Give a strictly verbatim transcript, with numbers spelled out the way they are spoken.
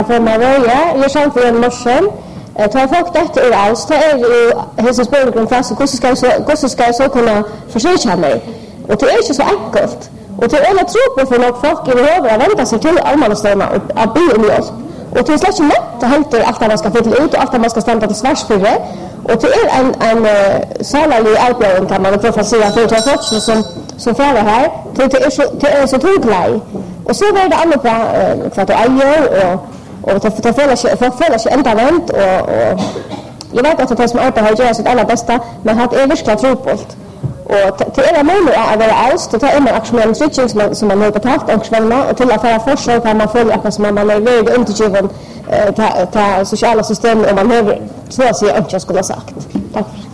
För man börjar, jag känner för en morgon, tar folk detta ur alls, det är ju hälsa spårgrund fast, hur ska jag så, hur ska jag så kunna försörja mig? Och det är inte så enkelt. Och det är alla tro på för något folk i behöver att vänta sig till allmannastormar och att be om hjälp. Och det är slätt inte lätt att hämta allt man ska få till ut och allt man ska stämma till svars för det. Och det är en, en uh, salarlig avgörande kan man få säga för att folk som, som färre här. Det, det är så, det är så tråkigt. Och så är det annat uh, för att du äger och och det det följer sig för följer sig ända vänt och och jag vet att det som arbetar har gjort sitt allra bästa men har ett verkligt tråkigt och det är möjligt att vara alls det är en aktionell switching som man som man har betalt och svärma och till att föra försök kan man följa att som man är väldigt undergiven ta ta sociala system och man har så att säga inte skulle ha sagt. Tack.